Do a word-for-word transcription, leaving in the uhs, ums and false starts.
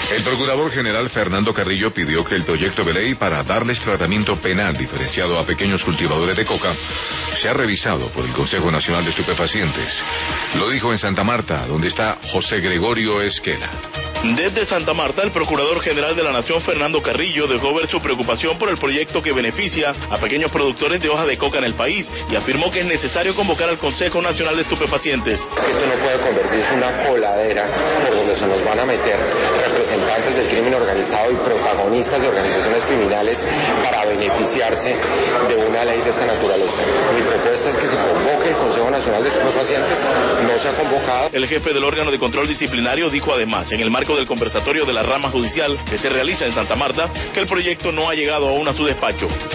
El procurador general Fernando Carrillo pidió que el proyecto de ley para darles tratamiento penal diferenciado a pequeños cultivadores de coca sea revisado por el Consejo Nacional de Estupefacientes. Lo dijo en Santa Marta, donde está José Gregorio Esquela. Desde Santa Marta, el Procurador General de la Nación, Fernando Carrillo, dejó ver su preocupación por el proyecto que beneficia a pequeños productores de hoja de coca en el país y afirmó que es necesario convocar al Consejo Nacional de Estupefacientes. Esto no puede convertirse en una coladera por donde se nos van a meter representantes del crimen organizado y protagonistas de organizaciones criminales para beneficiarse de una ley de esta naturaleza. Mi propuesta es que se convoque el Consejo Nacional de Estupefacientes, no se ha convocado. El jefe del órgano de control disciplinario dijo además, en el marco del conversatorio de la rama judicial que se realiza en Santa Marta, que el proyecto no ha llegado aún a su despacho.